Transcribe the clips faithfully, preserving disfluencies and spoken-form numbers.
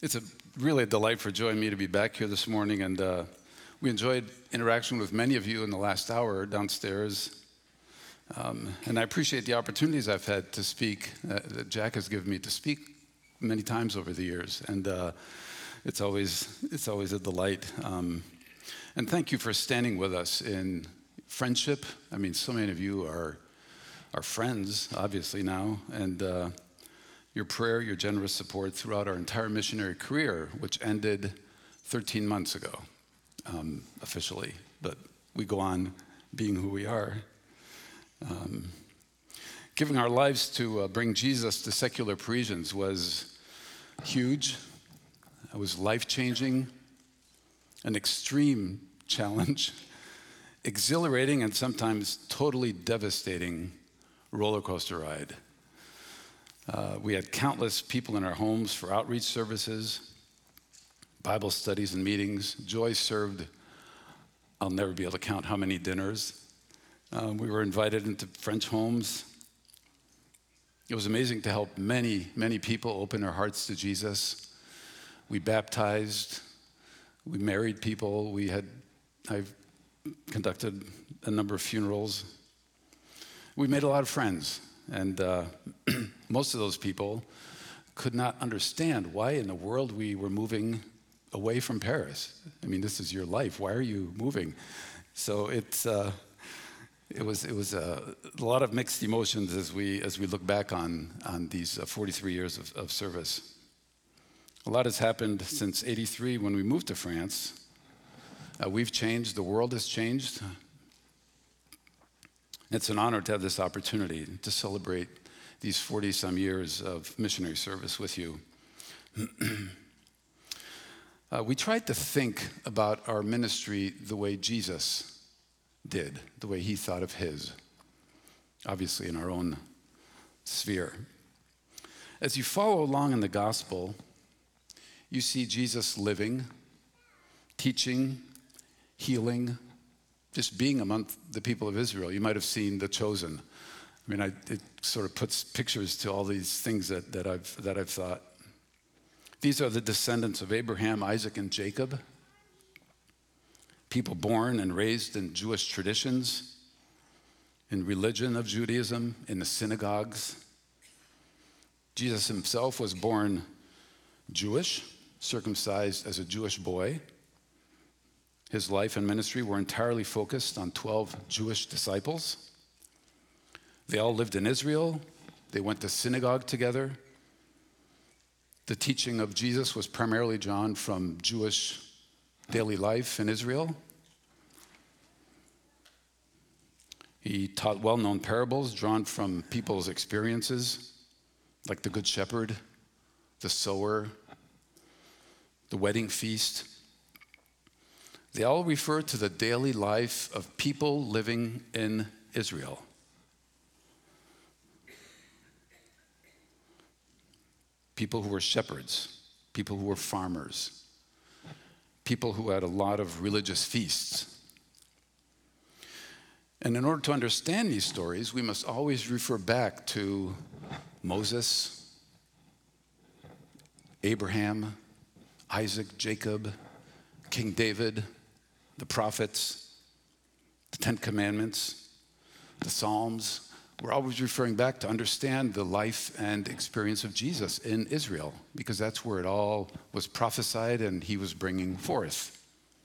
It's a really a delight for Joy and me to be back here this morning, and uh, we enjoyed interaction with many of you in the last hour downstairs. Um, and I appreciate the opportunities I've had to speak, uh, that Jack has given me to speak many times over the years, and uh, it's always it's always a delight. Um, and thank you for standing with us in friendship. I mean, so many of you are are friends, obviously now, and uh, your prayer, your generous support throughout our entire missionary career, which ended thirteen months ago, um, officially, but we go on being who we are. Um, giving our lives to uh, bring Jesus to secular Parisians was huge. It was life-changing, an extreme challenge, exhilarating and sometimes totally devastating roller coaster ride. Uh, we had countless people in our homes for outreach services, Bible studies and meetings. Joy served, I'll never be able to count how many dinners. Uh, we were invited into French homes. It was amazing to help many, many people open their hearts to Jesus. We baptized, we married people, we had, I've conducted a number of funerals. We made a lot of friends, and uh, most of those people could not understand why in the world we were moving away from Paris. I mean, this is your life, why are you moving? So it's, uh, It was it was a, a lot of mixed emotions as we as we look back on on these uh, forty-three years of, of service. A lot has happened since eighty-three when we moved to France. Uh, we've changed. The world has changed. It's an honor to have this opportunity to celebrate these forty-some years of missionary service with you. uh, we tried to think about our ministry the way Jesus did, the way he thought of his, obviously in our own sphere. As you follow along in the gospel, you see Jesus living, teaching, healing, just being among the people of Israel. You might have seen The Chosen. I mean, I, it sort of puts pictures to all these things that, that I've that I've thought. These are the descendants of Abraham, Isaac, and Jacob. People born and raised in Jewish traditions, in religion of Judaism, in the synagogues. Jesus himself was born Jewish, circumcised as a Jewish boy. His life and ministry were entirely focused on twelve Jewish disciples. They all lived in Israel. They went to synagogue together. The teaching of Jesus was primarily drawn from Jewish daily life in Israel. He taught well-known parables drawn from people's experiences, like the Good Shepherd, the sower, the wedding feast. They all refer to the daily life of people living in Israel. People who were shepherds, people who were farmers, people who had a lot of religious feasts. And in order to understand these stories, we must always refer back to Moses, Abraham, Isaac, Jacob, King David, the prophets, the Ten Commandments, the Psalms. We're always referring back to understand the life and experience of Jesus in Israel, because that's where it all was prophesied and he was bringing forth.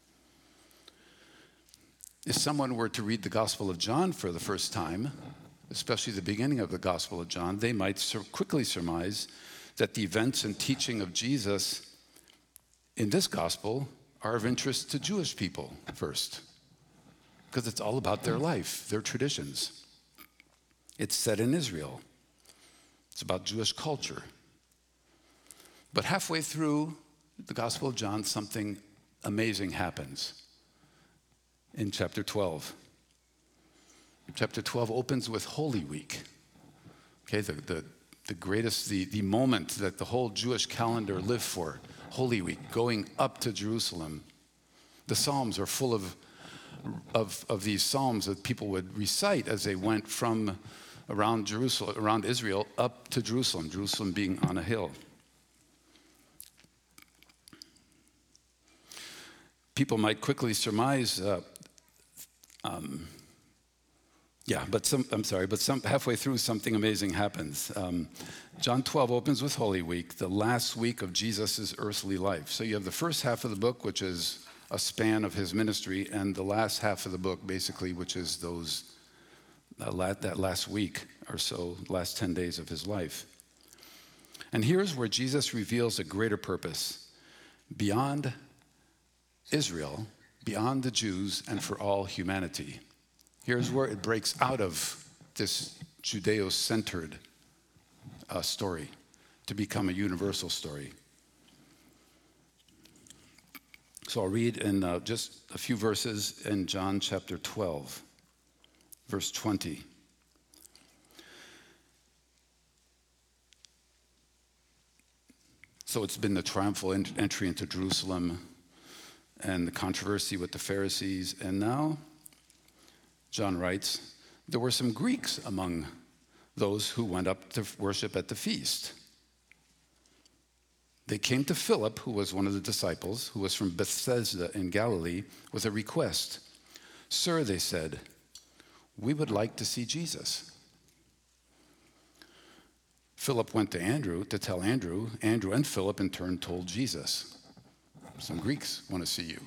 If someone were to read the Gospel of John for the first time, especially the beginning of the Gospel of John, they might sur- quickly surmise that the events and teaching of Jesus in this gospel are of interest to Jewish people first, because it's all about their life, their traditions. It's set in Israel. It's about Jewish culture. But halfway through the Gospel of John, something amazing happens in chapter twelve. Chapter twelve opens with Holy Week. Okay, the, the, the greatest, the, the moment that the whole Jewish calendar lived for, Holy Week, going up to Jerusalem. The Psalms are full of, of, of these Psalms that people would recite as they went from around Jerusalem, around Israel, up to Jerusalem, Jerusalem being on a hill. people might quickly surmise, uh, um, yeah, but some, I'm sorry, but some, halfway through something amazing happens. Um, John twelve opens with Holy Week, the last week of Jesus' earthly life. So you have the first half of the book, which is a span of his ministry, and the last half of the book, basically, which is those uh, la- that last week or so, last ten days of his life. And here's where Jesus reveals a greater purpose beyond Israel, beyond the Jews, and for all humanity. Here's where it breaks out of this Judeo-centered uh, story to become a universal story. So I'll read in uh, just a few verses in John chapter twelve, verse twenty. So it's been the triumphal ent- entry into Jerusalem and the controversy with the Pharisees. And now, John writes, there were some Greeks among those who went up to worship at the feast. They came to Philip, who was one of the disciples, who was from Bethsaida in Galilee, with a request. Sir, they said, we would like to see Jesus. Philip went to Andrew to tell Andrew. Andrew and Philip in turn told Jesus. Some Greeks want to see you.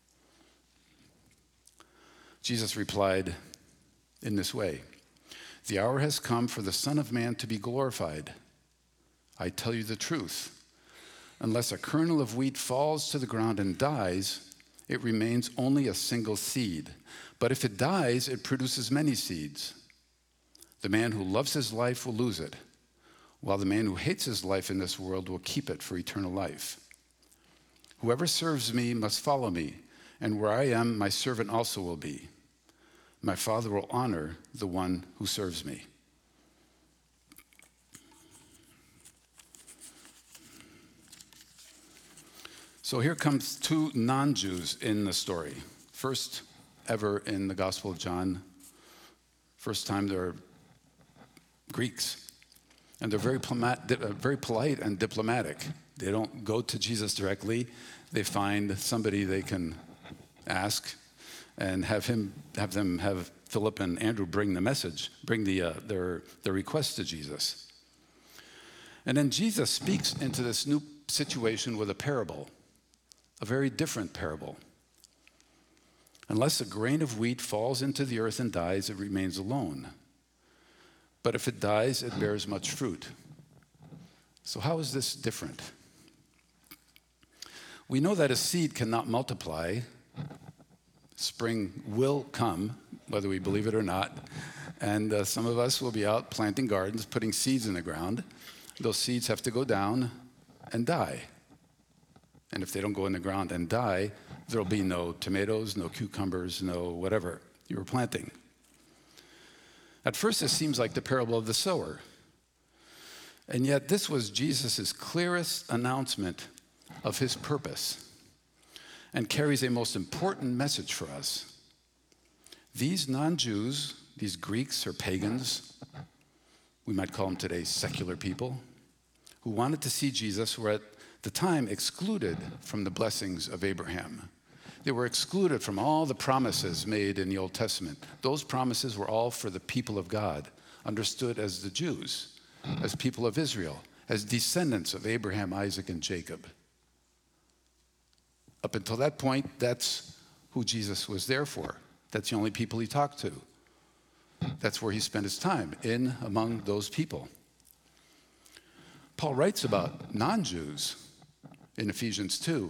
Jesus replied in this way, the hour has come for the Son of Man to be glorified. I tell you the truth. Unless a kernel of wheat falls to the ground and dies, it remains only a single seed. But if it dies, it produces many seeds. The man who loves his life will lose it, while the man who hates his life in this world will keep it for eternal life. Whoever serves me must follow me, and where I am, my servant also will be. My Father will honor the one who serves me. So here comes two non-Jews in the story. First ever in the Gospel of John. First time they're Greeks. And they're very, very polite and diplomatic. They don't go to Jesus directly. They find somebody they can ask and have him, have them, have Philip and Andrew bring the message, bring the, uh, their, their request to Jesus. And then Jesus speaks into this new situation with a parable, a very different parable. Unless a grain of wheat falls into the earth and dies, it remains alone. But if it dies, it bears much fruit. So how is this different? We know that a seed cannot multiply. Spring will come, whether we believe it or not. And uh, some of us will be out planting gardens, putting seeds in the ground. Those seeds have to go down and die. And if they don't go in the ground and die, there'll be no tomatoes, no cucumbers, no whatever you were planting. At first, it seems like the parable of the sower. And yet, this was Jesus' clearest announcement of his purpose and carries a most important message for us. These non-Jews, these Greeks or pagans, we might call them today secular people, who wanted to see Jesus were at the time excluded from the blessings of Abraham. They were excluded from all the promises made in the Old Testament. Those promises were all for the people of God, understood as the Jews, as people of Israel, as descendants of Abraham, Isaac, and Jacob. Up until that point, that's who Jesus was there for. That's the only people he talked to. That's where he spent his time, in among those people. Paul writes about non-Jews in Ephesians two.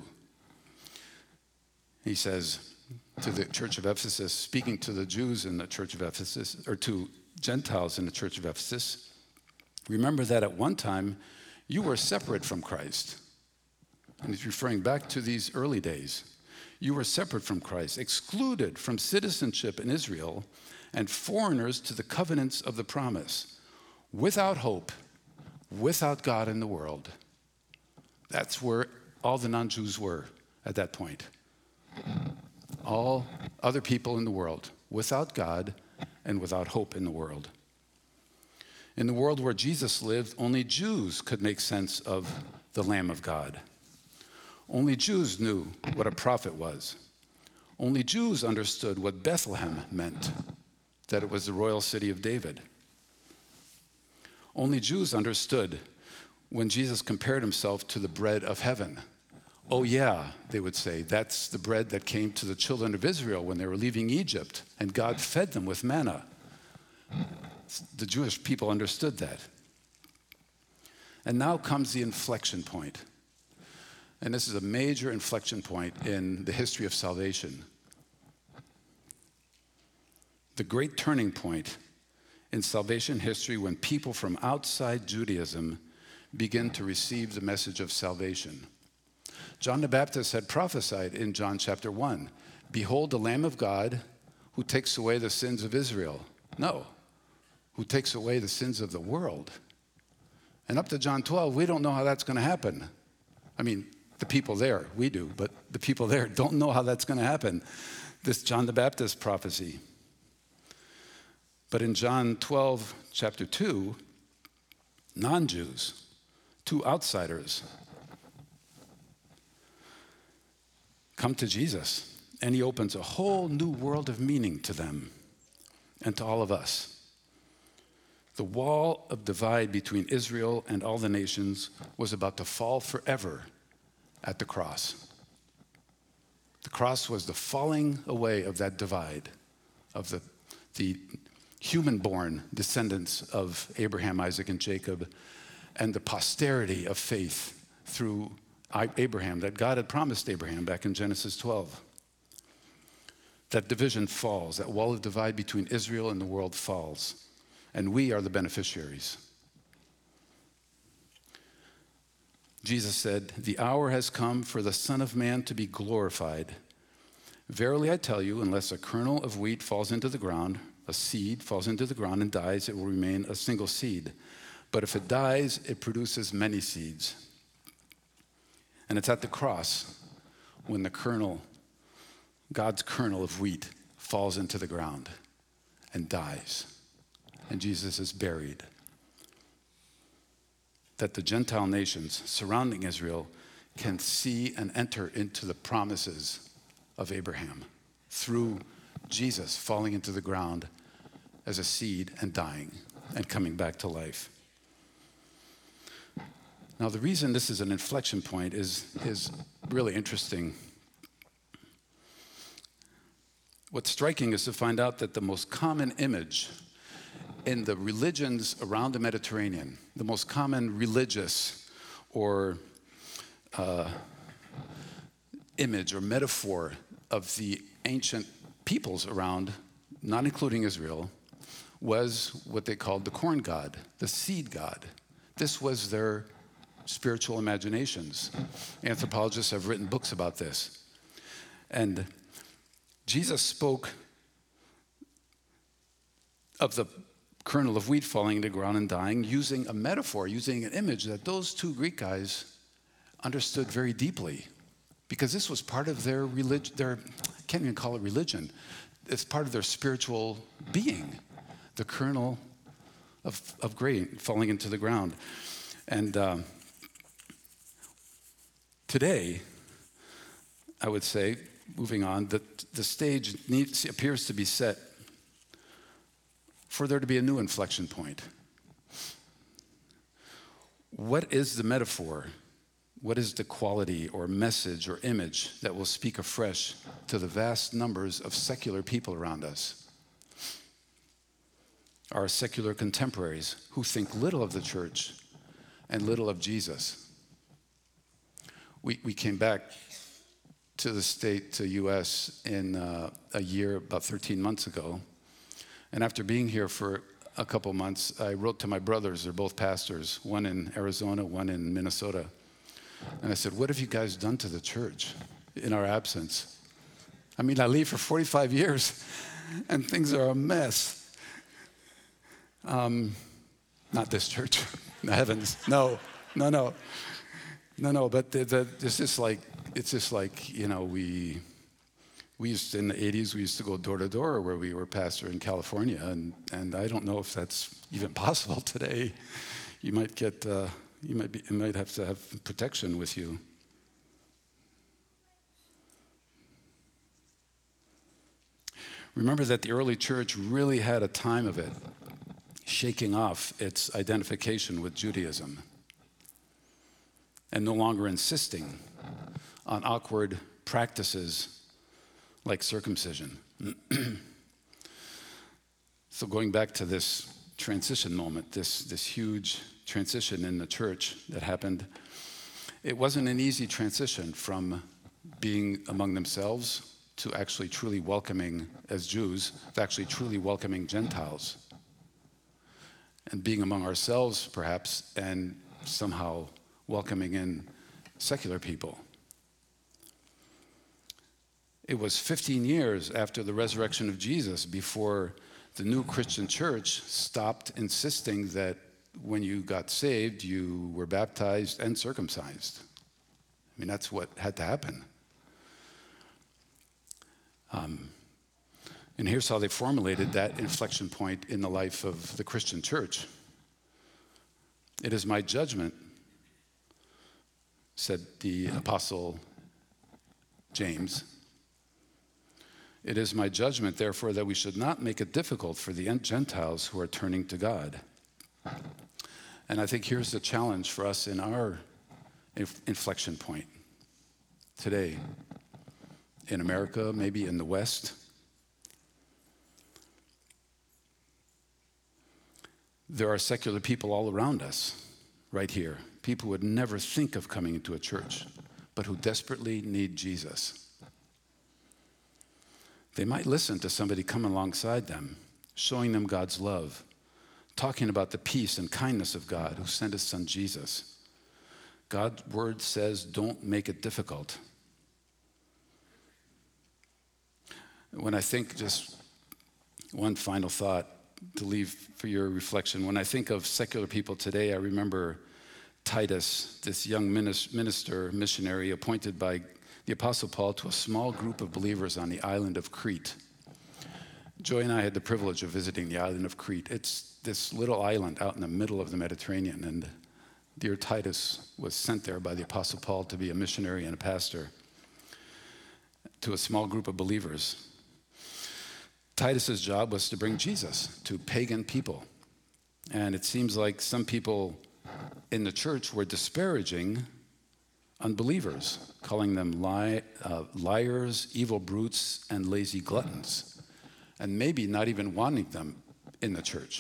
He says to the church of Ephesus, speaking to the Jews in the church of Ephesus, or to Gentiles in the church of Ephesus, remember that at one time you were separate from Christ. And he's referring back to these early days. You were separate from Christ, excluded from citizenship in Israel, and foreigners to the covenants of the promise, without hope, without God in the world. That's where all the non-Jews were at that point. All other people in the world, without God and without hope in the world. In the world where Jesus lived, only Jews could make sense of the Lamb of God. Only Jews knew what a prophet was. Only Jews understood what Bethlehem meant, that it was the royal city of David. Only Jews understood when Jesus compared himself to the bread of heaven. Oh yeah, they would say, that's the bread that came to the children of Israel when they were leaving Egypt, and God fed them with manna. The Jewish people understood that. And now comes the inflection point. And this is a major inflection point in the history of salvation. The great turning point in salvation history when people from outside Judaism begin to receive the message of salvation. John the Baptist had prophesied in John chapter one, "Behold the Lamb of God who takes away the sins of Israel." No, who takes away the sins of the world. And up to John twelve, we don't know how that's going to happen. I mean, the people there, we do, but the people there don't know how that's going to happen. This John the Baptist prophecy. But in John twelve, chapter two, non-Jews, two outsiders, come to Jesus, and he opens a whole new world of meaning to them and to all of us. The wall of divide between Israel and all the nations was about to fall forever at the cross. The cross was the falling away of that divide, of the, the human-born descendants of Abraham, Isaac, and Jacob, and the posterity of faith through Abraham that God had promised Abraham back in Genesis twelve. That division falls, that wall of divide between Israel and the world falls, and we are the beneficiaries. Jesus said, "The hour has come for the Son of Man to be glorified. Verily I tell you, unless a kernel of wheat falls into the ground, a seed falls into the ground and dies, it will remain a single seed. But if it dies, it produces many seeds." And it's at the cross when the kernel, God's kernel of wheat, falls into the ground and dies, and Jesus is buried, that the Gentile nations surrounding Israel can see and enter into the promises of Abraham through Jesus falling into the ground as a seed and dying and coming back to life. Now, the reason this is an inflection point is, is really interesting. What's striking is to find out that the most common image in the religions around the Mediterranean, the most common religious or uh, image or metaphor of the ancient peoples around, not including Israel, was what they called the corn god, the seed god. This was their spiritual imaginations. Anthropologists have written books about this. And Jesus spoke of the kernel of wheat falling into the ground and dying using a metaphor, using an image that those two Greek guys understood very deeply, because this was part of their religion, their, I can't even call it religion, it's part of their spiritual being, the kernel of, of grain falling into the ground. And um, today, I would say, moving on, that the stage needs, appears to be set for there to be a new inflection point. What is the metaphor? What is the quality or message or image that will speak afresh to the vast numbers of secular people around us? Our secular contemporaries who think little of the church and little of Jesus. We, we came back to the state, to U S in uh, a year, about thirteen months ago. And after being here for a couple months, I wrote to my brothers, they're both pastors, one in Arizona, one in Minnesota. And I said, what have you guys done to the church in our absence? I mean, I leave for forty-five years and things are a mess. Um, not this church, the heavens, no, no, no. No, no, but the, the, it's just like, it's just like, you know, we, we used to, in the eighties, we used to go door to door where we were pastor in California, and, and I don't know if that's even possible today. You might get, uh, you might be, you might have to have protection with you. Remember that the early church really had a time of it, shaking off its identification with Judaism and no longer insisting on awkward practices like circumcision. So going back to this transition moment, this, this huge transition in the church that happened, it wasn't an easy transition from being among themselves to actually truly welcoming, as Jews, to actually truly welcoming Gentiles. And being among ourselves, perhaps, and somehow welcoming in secular people. It was fifteen years after the resurrection of Jesus before the new Christian church stopped insisting that when you got saved, you were baptized and circumcised. I mean, that's what had to happen. Um, and here's how they formulated that inflection point in the life of the Christian church. It is my judgment, said the apostle James. It is my judgment, therefore, that we should not make it difficult for the Gentiles who are turning to God. And I think here's the challenge for us in our inf- inflection point today. In America, maybe in the West. There are secular people all around us, right here. People who would never think of coming into a church, but who desperately need Jesus. They might listen to somebody come alongside them, showing them God's love, talking about the peace and kindness of God who sent his son Jesus. God's word says, don't make it difficult. When I think, just one final thought to leave for your reflection. When I think of secular people today, I remember Titus, this young minister, missionary appointed by the Apostle Paul to a small group of believers on the island of Crete. Joy and I had the privilege of visiting the island of Crete. It's this little island out in the middle of the Mediterranean, and dear Titus was sent there by the Apostle Paul to be a missionary and a pastor to a small group of believers. Titus's job was to bring Jesus to pagan people. And it seems like some people in the church were disparaging unbelievers, calling them li- uh, liars, evil brutes, and lazy gluttons, and maybe not even wanting them in the church.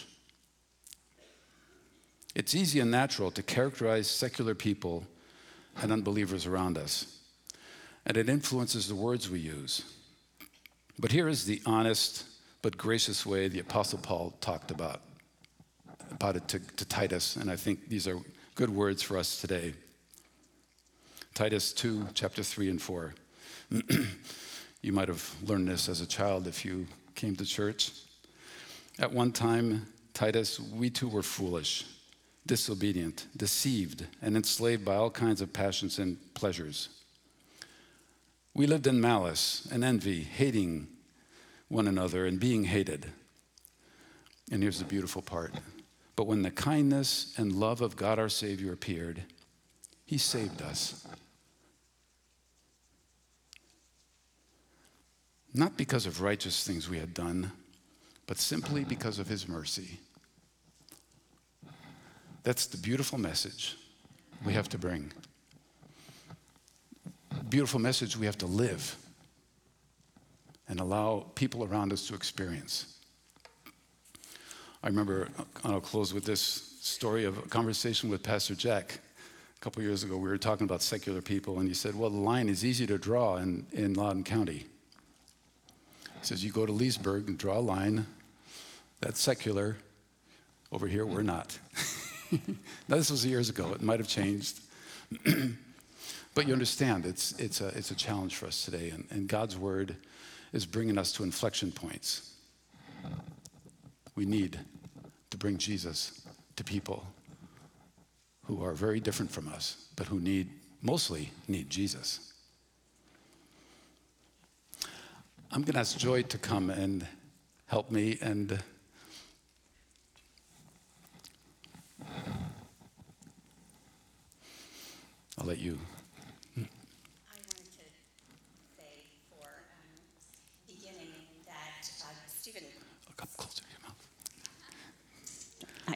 It's easy and natural to characterize secular people and unbelievers around us, and it influences the words we use. But here is the honest but gracious way the Apostle Paul talked about, about it to, to Titus, and I think these are good words for us today. Titus two, chapter three and four. You might have learned this as a child if you came to church. At one time, Titus, we too were foolish, disobedient, deceived, and enslaved by all kinds of passions and pleasures. We lived in malice and envy, hating one another and being hated. And here's the beautiful part. But when the kindness and love of God our Savior appeared, he saved us. Not because of righteous things we had done, but simply because of his mercy. That's the beautiful message we have to bring. Beautiful message we have to live and allow people around us to experience. I remember, I'll close with this story of a conversation with Pastor Jack. A couple years ago, we were talking about secular people, and he said, well, the line is easy to draw in, in Loudoun County. He says, you go to Leesburg and draw a line. That's secular. Over here, we're not. Now, this was years ago. It might have changed. But you understand, it's, it's, a, it's a challenge for us today, and, and God's word is bringing us to inflection points. We need to bring Jesus to people who are very different from us, but who need, mostly need Jesus. I'm going to ask Joy to come and help me, and I'll let you. I wanted to say for um, beginning that uh,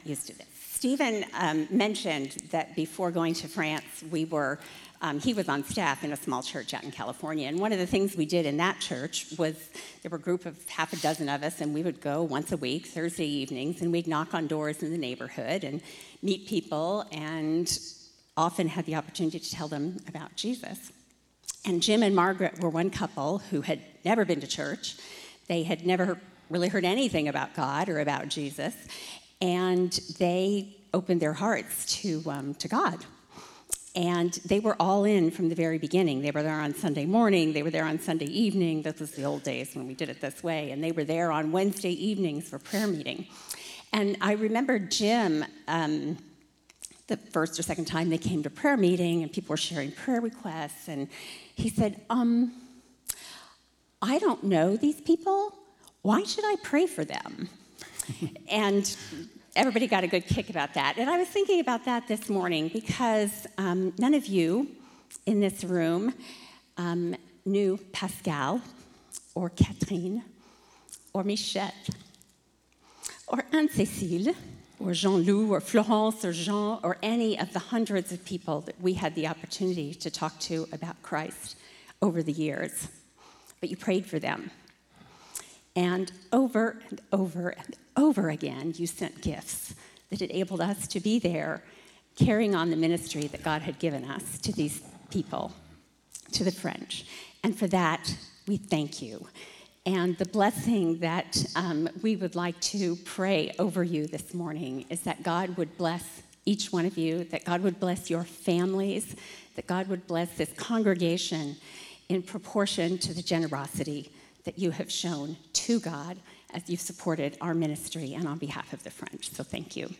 not used to this. Stephen um, mentioned that before going to France, we were, um, he was on staff in a small church out in California. And one of the things we did in that church was there were a group of half a dozen of us, and we would go once a week, Thursday evenings, and we'd knock on doors in the neighborhood and meet people, and often had the opportunity to tell them about Jesus. And Jim and Margaret were one couple who had never been to church. They had never really heard anything about God or about Jesus. And they opened their hearts to um, to God. And they were all in from the very beginning. They were there on Sunday morning. They were there on Sunday evening. This was the old days when we did it this way. And they were there on Wednesday evenings for prayer meeting. And I remember Jim, um, the first or second time they came to prayer meeting, and people were sharing prayer requests. And he said, um, I don't know these people. Why should I pray for them? And everybody got a good kick about that. And I was thinking about that this morning because um, none of you in this room um, knew Pascal or Catherine or Michette or Anne-Cécile or Jean-Loup or Florence or Jean or any of the hundreds of people that we had the opportunity to talk to about Christ over the years. But you prayed for them. And over and over and over again, you sent gifts that enabled us to be there, carrying on the ministry that God had given us to these people, to the French. And for that, we thank you. And the blessing that um, we would like to pray over you this morning is that God would bless each one of you, that God would bless your families, that God would bless this congregation in proportion to the generosity that you have shown to God as you've supported our ministry and on behalf of the French. So thank you.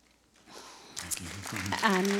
Thank you. Um,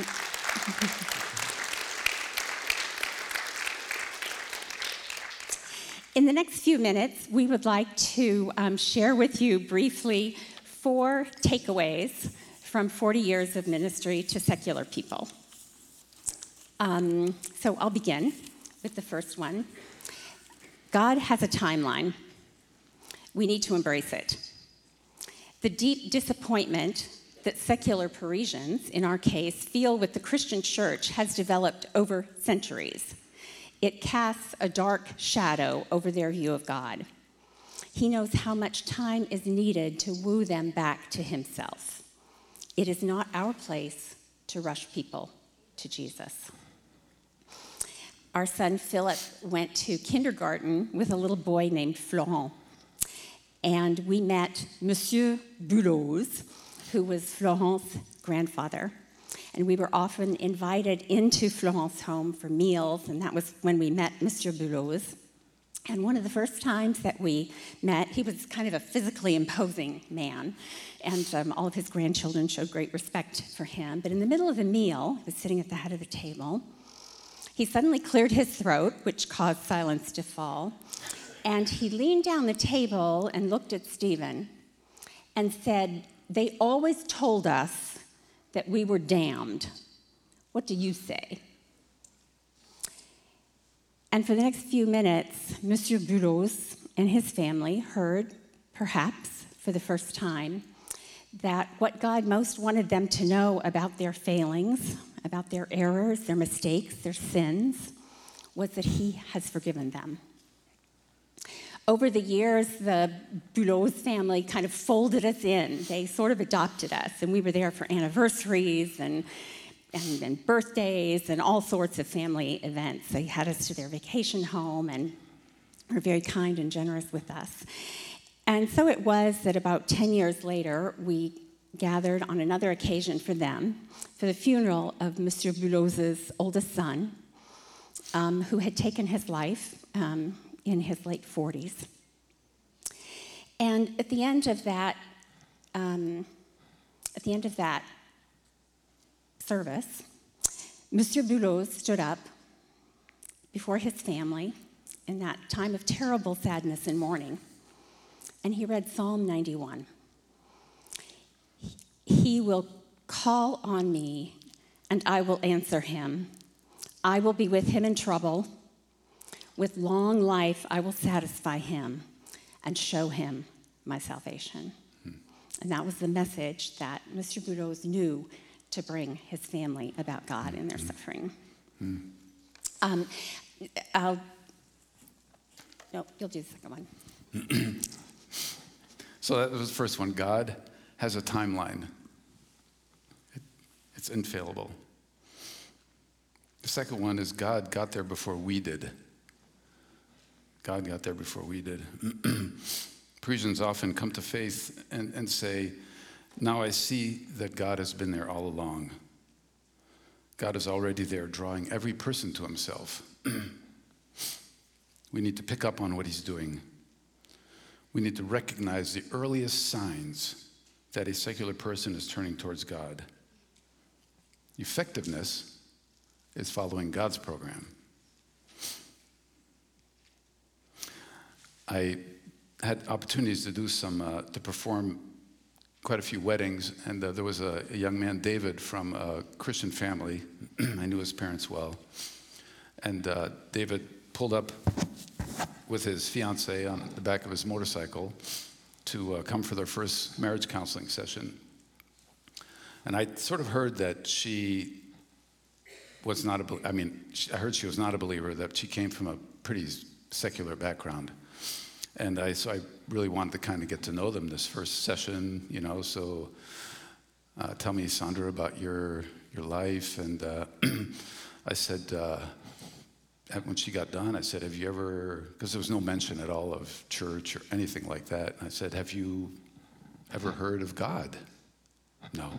in the next few minutes, we would like to um, share with you briefly four takeaways from forty years of ministry to secular people. Um, so I'll begin with the first one. God has a timeline. We need to embrace it. The deep disappointment that secular Parisians, in our case, feel with the Christian church has developed over centuries. It casts a dark shadow over their view of God. He knows how much time is needed to woo them back to himself. It is not our place to rush people to Jesus. Our son Philip went to kindergarten with a little boy named Florent. And we met Monsieur Boulose, who was Florent's grandfather. And we were often invited into Florent's home for meals, and that was when we met Monsieur Boulose. And one of the first times that we met, he was kind of a physically imposing man, and um, all of his grandchildren showed great respect for him. But in the middle of the meal, he was sitting at the head of the table, he suddenly cleared his throat, which caused silence to fall, and he leaned down the table and looked at Stephen and said, "They always told us that we were damned. What do you say?" And for the next few minutes, Monsieur Boulose and his family heard, perhaps for the first time, that what God most wanted them to know about their failings, about their errors, their mistakes, their sins, was that he has forgiven them. Over the years, the Boulose family kind of folded us in. They sort of adopted us, and we were there for anniversaries and, and, and birthdays and all sorts of family events. They had us to their vacation home and were very kind and generous with us. And so it was that about ten years later, we gathered on another occasion for them for the funeral of Monsieur Boulose's oldest son, um, who had taken his life um, in his late forties. And at the end of that, um, at the end of that service, Monsieur Boulose stood up before his family in that time of terrible sadness and mourning, and he read Psalm ninety-one. He will call on me, and I will answer him. I will be with him in trouble. With long life, I will satisfy him and show him my salvation. Hmm. And that was the message that Mister Boudreaux knew to bring his family about God in their suffering. Mm. Um, I'll, no, you'll do the second one. So that was the first one. God has a timeline. It, it's infallible. The second one is God got there before we did. God got there before we did. Parisians often come to faith and, and say, now I see that God has been there all along. God is already there drawing every person to himself. We need to pick up on what he's doing. We need to recognize the earliest signs that a secular person is turning towards God. Effectiveness is following God's program. I had opportunities to do some, uh, to perform quite a few weddings, and uh, there was a, a young man, David, from a Christian family. I knew his parents well. And uh, David pulled up with his fiancee on the back of his motorcycle to uh, come for their first marriage counseling session. And I sort of heard that she was not a, I mean, she, I heard she was not a believer, that she came from a pretty secular background. And I, so I really wanted to kind of get to know them this first session, you know, so uh, tell me, Sandra, about your, your life. And uh, I said, uh, when she got done, I said, have you ever, because there was no mention at all of church or anything like that. And I said, have you ever heard of God? No.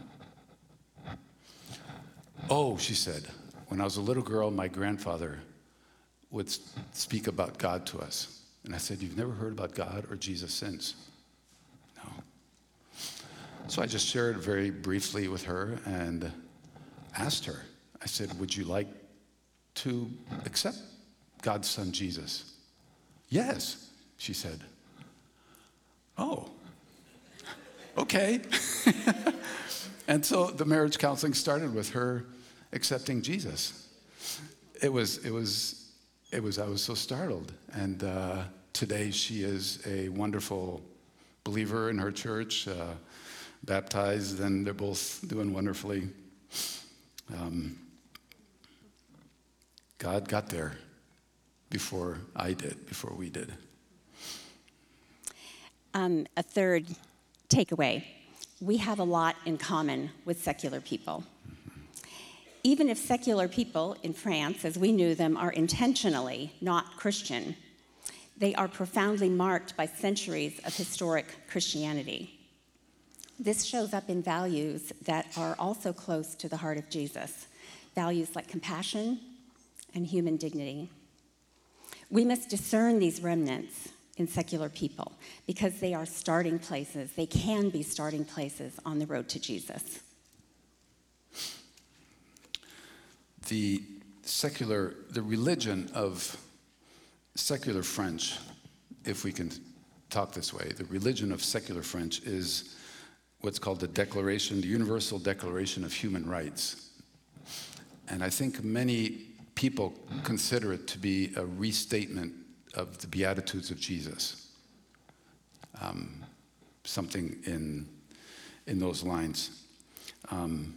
Oh, she said, when I was a little girl, my grandfather would speak about God to us. And I said, you've never heard about God or Jesus since? No. So I just shared very briefly with her and asked her. I said, would you like to accept God's son, Jesus? Yes, she said. Oh, okay. And so the marriage counseling started with her accepting Jesus. It was, it was, it was, I was so startled. And uh, today she is a wonderful believer in her church, uh, baptized, and they're both doing wonderfully. Um, God got there before I did, before we did. Um, a third takeaway. We have a lot in common with secular people. Even if secular people in France, as we knew them, are intentionally not Christian, they are profoundly marked by centuries of historic Christianity. This shows up in values that are also close to the heart of Jesus, values like compassion and human dignity. We must discern these remnants in secular people because they are starting places, they can be starting places on the road to Jesus. The secular, the religion of secular French, if we can talk this way, the religion of secular French is what's called the Declaration, the Universal Declaration of Human Rights. And I think many people consider it to be a restatement of the Beatitudes of Jesus. Um, something in, in those lines. Um,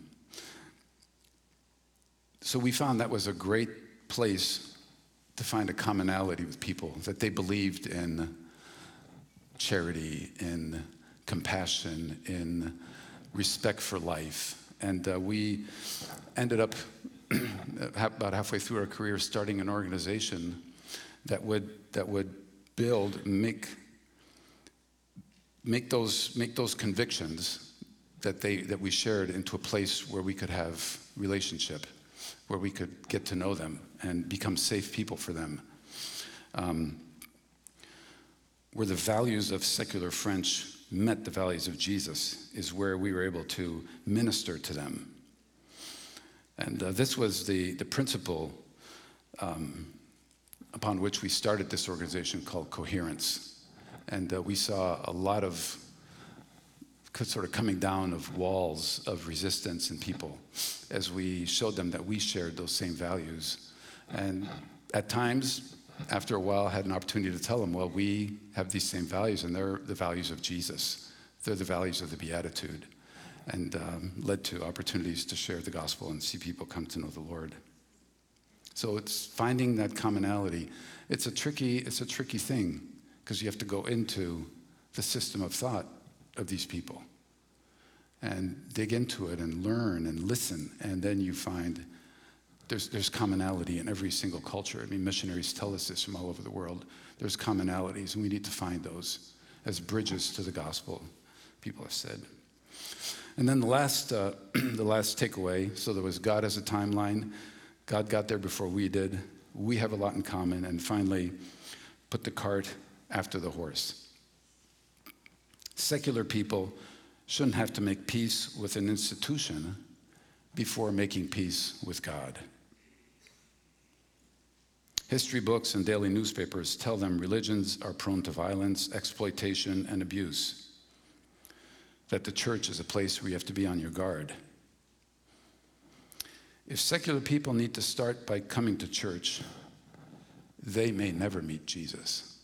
so we found that was a great place to find a commonality with people, that they believed in charity, in compassion, in respect for life. And uh, we ended up about halfway through our career starting an organization that would that would build, make make those make those convictions that they that we shared into a place where we could have relationship, where we could get to know them and become safe people for them. Um, where the values of secular French met the values of Jesus is where we were able to minister to them. And uh, this was the, the principle um, upon which we started this organization called Coherence. And uh, we saw a lot of sort of coming down of walls of resistance in people as we showed them that we shared those same values. And at times, after a while, I had an opportunity to tell them, well, we have these same values, and they're the values of Jesus. They're the values of the Beatitude, and um, led to opportunities to share the gospel and see people come to know the Lord. So it's finding that commonality. It's a tricky, it's a tricky thing, because you have to go into the system of thought of these people and dig into it and learn and listen, and then you find there's, there's commonality in every single culture. I mean, missionaries tell us this from all over the world. There's commonalities, and we need to find those as bridges to the gospel, people have said. And then the last, uh, the last takeaway, so there was God as a timeline. God got there before we did. We have a lot in common. And finally, put the cart after the horse. Secular people shouldn't have to make peace with an institution before making peace with God. History books and daily newspapers tell them religions are prone to violence, exploitation, and abuse. That the church is a place where you have to be on your guard. If secular people need to start by coming to church, they may never meet Jesus.